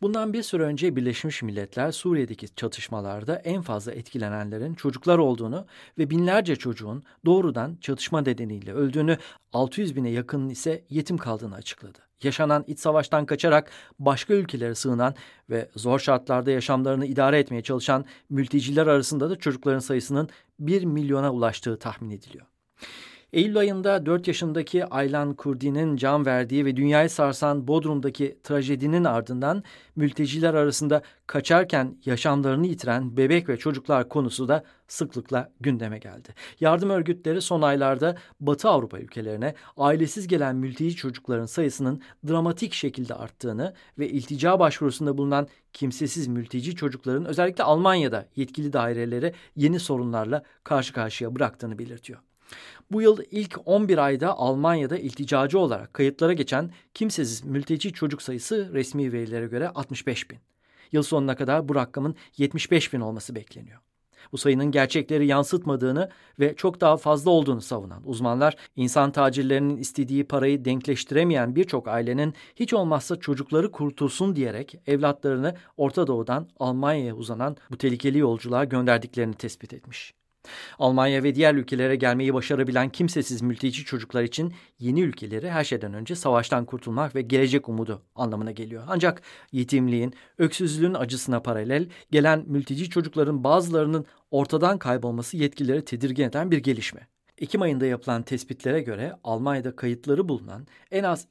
Bundan bir süre önce Birleşmiş Milletler Suriye'deki çatışmalarda en fazla etkilenenlerin çocuklar olduğunu ve binlerce çocuğun doğrudan çatışma nedeniyle öldüğünü, 600 bine yakının ise yetim kaldığını açıkladı. Yaşanan iç savaştan kaçarak başka ülkelere sığınan ve zor şartlarda yaşamlarını idare etmeye çalışan mülteciler arasında da çocukların sayısının 1 milyona ulaştığı tahmin ediliyor. Eylül ayında 4 yaşındaki Aylan Kurdi'nin can verdiği ve dünyayı sarsan Bodrum'daki trajedinin ardından mülteciler arasında kaçarken yaşamlarını yitiren bebek ve çocuklar konusu da sıklıkla gündeme geldi. Yardım örgütleri son aylarda Batı Avrupa ülkelerine ailesiz gelen mülteci çocukların sayısının dramatik şekilde arttığını ve iltica başvurusunda bulunan kimsesiz mülteci çocukların özellikle Almanya'da yetkili daireleri yeni sorunlarla karşı karşıya bıraktığını belirtiyor. Bu yıl ilk 11 ayda Almanya'da ilticacı olarak kayıtlara geçen kimsesiz mülteci çocuk sayısı resmi verilere göre 65 bin. Yıl sonuna kadar bu rakamın 75 bin olması bekleniyor. Bu sayının gerçekleri yansıtmadığını ve çok daha fazla olduğunu savunan uzmanlar, insan tacirlerinin istediği parayı denkleştiremeyen birçok ailenin hiç olmazsa çocukları kurtulsun diyerek evlatlarını Orta Doğu'dan Almanya'ya uzanan bu tehlikeli yolculuğa gönderdiklerini tespit etmiş. Almanya ve diğer ülkelere gelmeyi başarabilen kimsesiz mülteci çocuklar için yeni ülkeleri her şeyden önce savaştan kurtulmak ve gelecek umudu anlamına geliyor. Ancak yetimliğin, öksüzlüğün acısına paralel gelen mülteci çocukların bazılarının ortadan kaybolması yetkilileri tedirgin eden bir gelişme. Ekim ayında yapılan tespitlere göre Almanya'da kayıtları bulunan en az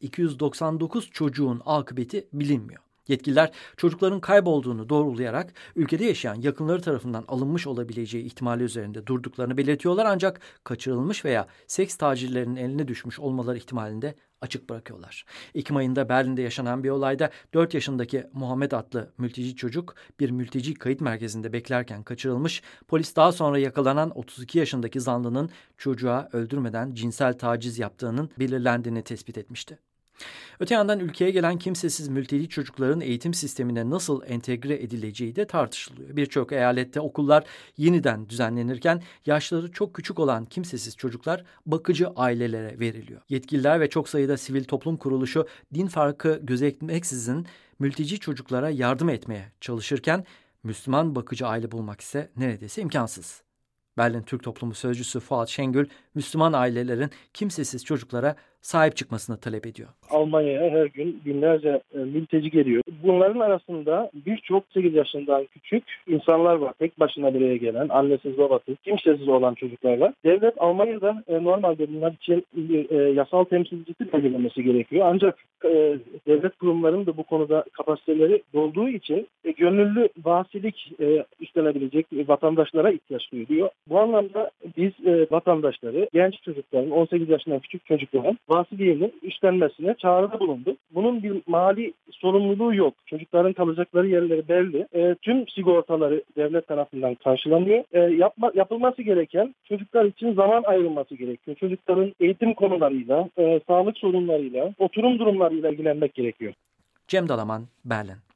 299 çocuğun akıbeti bilinmiyor. Yetkililer çocukların kaybolduğunu doğrulayarak ülkede yaşayan yakınları tarafından alınmış olabileceği ihtimali üzerinde durduklarını belirtiyorlar, ancak kaçırılmış veya seks tacirlerinin eline düşmüş olmaları ihtimalini de açık bırakıyorlar. Ekim ayında Berlin'de yaşanan bir olayda 4 yaşındaki Muhammed adlı mülteci çocuk bir mülteci kayıt merkezinde beklerken kaçırılmış, polis daha sonra yakalanan 32 yaşındaki zanlının çocuğa öldürmeden cinsel taciz yaptığının belirlendiğini tespit etmişti. Öte yandan ülkeye gelen kimsesiz mülteci çocukların eğitim sistemine nasıl entegre edileceği de tartışılıyor. Birçok eyalette okullar yeniden düzenlenirken yaşları çok küçük olan kimsesiz çocuklar bakıcı ailelere veriliyor. Yetkililer ve çok sayıda sivil toplum kuruluşu din farkı gözetmeksizin mülteci çocuklara yardım etmeye çalışırken Müslüman bakıcı aile bulmak ise neredeyse imkansız. Berlin Türk Toplumu Sözcüsü Fuat Şengül, Müslüman ailelerin kimsesiz çocuklara sahip çıkmasını talep ediyor. Almanya'ya her gün binlerce mülteci geliyor. Bunların arasında birçok 8 yaşından küçük insanlar var. Tek başına buraya gelen, annesiz babasız, kimsesiz olan çocuklar var. Devlet Almanya'da normalde bunlar için yasal temsilcisi belirlemesi gerekiyor. Ancak devlet kurumlarının da bu konuda kapasiteleri dolduğu için gönüllü vasilik üstlenebilecek vatandaşlara ihtiyaç duyuluyor. Bu anlamda biz vatandaşları, genç çocukların, 18 yaşından küçük çocukların vasiliğinin üstlenmesine çağrıda bulunduk. Bunun bir mali sorumluluğu yok. Çocukların kalacakları yerleri belli. Tüm sigortaları devlet tarafından karşılanıyor. Yapılması gereken, çocuklar için zaman ayrılması gerekiyor. Çocukların eğitim konularıyla, sağlık sorunlarıyla, oturum durumlarıyla ilgilenmek gerekiyor. Cem Dalaman, Berlin.